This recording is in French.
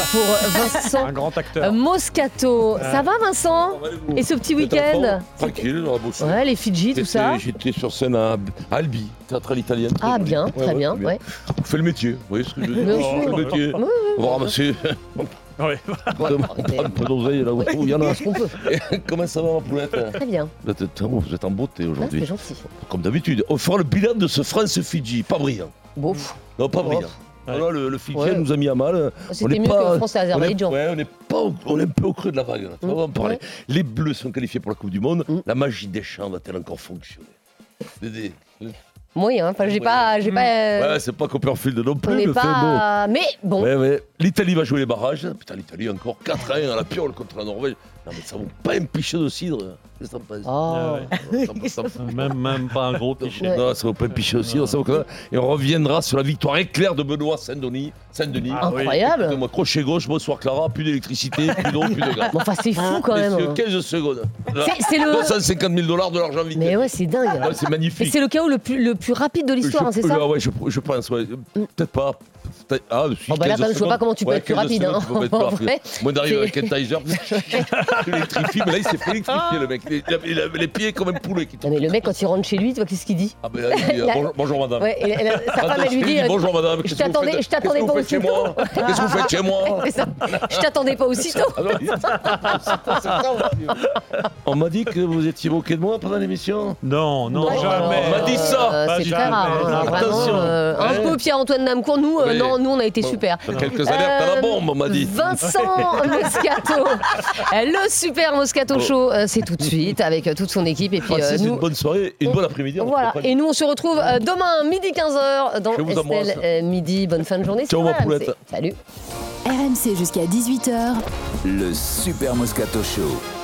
pour Vincent Un grand acteur. Moscato. Ça va Vincent? Et ce petit week-end? Tranquille, on a bossé. Ouais, les Fidji, tout ça. J'étais sur scène à Albi, théâtrale italienne. Ah bien, très bien. Ouais. On fait le métier, vous voyez ce que je veux dire? Bien On fait sûr. le métier. On va ramasser Ouais. un peu d'oseille là où il y en a. Ce qu'on peut. Comment ça va ma poulette? Très bien. Vous êtes en beauté Ah, aujourd'hui. c'est gentil. Comme d'habitude, on fera le bilan de ce France-Fidji. Pas brillant. Bon, Non, pas brillant. Ouais. Voilà, le Fidji Ouais. nous a mis à mal. c'était mieux que France et Azerbaïdjan. On est un peu au creux de la vague. Là. On va en parler. Ouais. Les Bleus sont qualifiés pour la Coupe du Monde. La magie des champs va-t-elle encore fonctionner? Dédé. Moyen, enfin j'ai pas. Ouais, c'est pas Copperfield non On plus. n'est Le fait beau. pas. Mais bon. Ouais. L'Italie va jouer les barrages. Putain, l'Italie encore 4-1 à la piole contre la Norvège. Non, mais ça vaut pas un pichet de cidre. Qu'est-ce que t'en penses? Oh. Ça me- Même pas un gros cliché. Ouais. Non, ça vaut pas un pichet de cidre. Ça vaut quand même. Et on reviendra sur la victoire éclair de Benoît Saint-Denis. Ah oui. Incroyable. Écoutez-moi, crochet gauche, bonsoir Clara, plus d'électricité, plus d'eau, plus de gaz. Mais enfin c'est fou quand même. Messieurs, Hein. 15 secondes. C'est le. 250 000 $ de l'argent vite. Mais ouais, c'est dingue. Ouais, c'est Et magnifique. c'est le chaos le plus rapide de l'histoire, hein, c'est ça? Ouais, je pense, ouais. Peut-être pas. Ah, Oh bah là, quand même, je vois pas comment tu peux être plus rapide. Hein. En vrai, Moi, d'arriver avec c'est- un Tiger, tu l'électrifies, mais là, il s'est fait électrifier, le mec. Il a les pieds comme un poulet qui Non, tombe. mais le mec, quand il rentre chez lui, tu vois, qu'est-ce qu'il dit? Ah, ben là, il dit, La- bonjour, madame. Ouais, et sa femme, elle lui dit bonjour, madame. je t'attendais pas Qu'est-ce que vous faites chez aussitôt. moi? Qu'est-ce que vous faites chez moi? C'est ça. Je t'attendais pas aussitôt. Ah non, on m'a dit que vous étiez moqué de moi pendant l'émission. Non, Ouais, jamais. On m'a dit ça. Pas C'est très jamais. rare. Hein, Attention. vraiment, un Ouais. peu Pierre-Antoine Namcourt. Nous, Oui. non, nous, on a été Bon, super. Quelques alertes à la bombe, on m'a dit. Vincent Moscato, le super Moscato Show, c'est tout de suite avec toute son équipe. Et puis Francis, nous. une bonne soirée, une bonne après-midi. on Voilà, comprend. et nous on se retrouve demain midi 15h dans Je vous embrasse. Estelle Midi. Bonne fin de journée. Ciao, sur ma RMC. poulette. Salut. RMC jusqu'à 18h. Le Super Moscato Show.